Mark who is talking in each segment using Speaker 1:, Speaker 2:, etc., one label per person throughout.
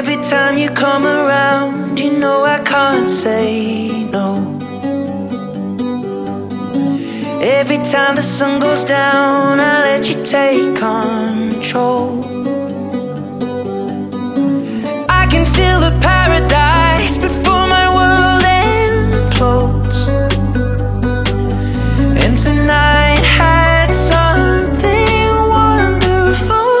Speaker 1: Every time you come around, you know I can't say no. Every time the sun goes down, I let you take control. I can feel the paradise before my world implodes. And tonight had something wonderful.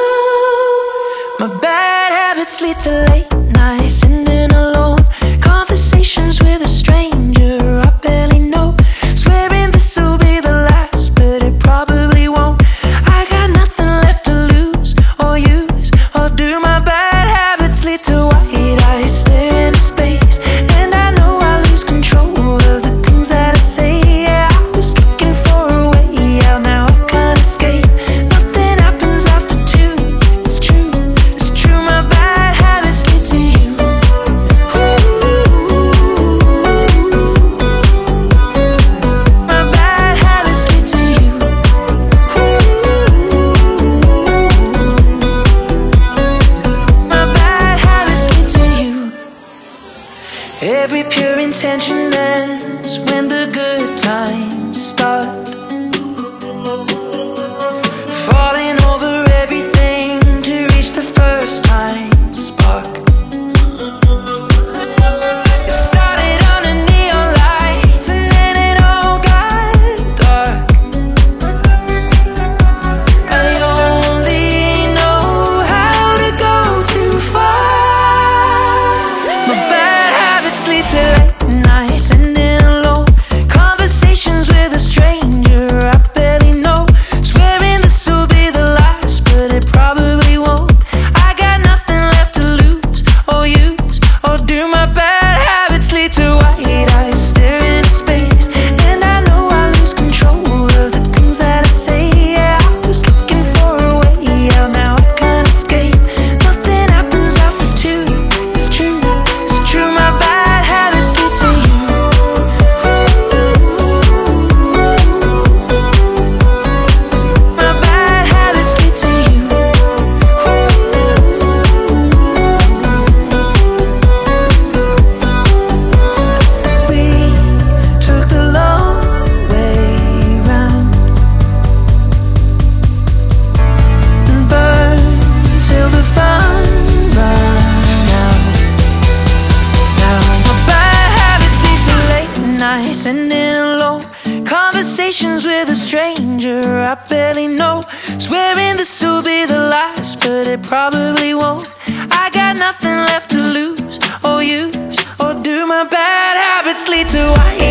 Speaker 1: My bad habits lead to late nights, ending alone. Conversations with a stranger I barely know. Swearing this will be the last, but it probably won't. I got nothing left to lose or use or do. My bad habits lead to white eyes stare into space, and I know I lose control of the things that I say. Yeah, I was looking for a way out, now I can't escape. Nothing happens after two. It's true, it's true. My bad habits lead to you. My bad habits lead to you. My bad habits lead to you. Every pure intention ends when the good times start. Falling over everything to reach the first time spark. It started under neon lights and then it all got dark. I only know how to go too far. My bad habits lead to late nights, ending alone. Conversations with a stranger I barely know. Swearing this will be the last, but it probably won't. I got nothing left to lose or use or do. My bad habits lead to white eyes stare into space, and I know I lose control of the things that I say. Yeah, I was looking for a way out, now I can't escape. Nothing happens after two. It's true, it's true. My bad habits lead to you. My bad habits lead to you. We took the long way round and burned till the fun ran out. Now my bad habits lead to late nights, ending alone. Conversations with a stranger I barely know. Swearing this will be the last, but it probably won't. I got nothing left to lose or use or do. My bad habits lead to white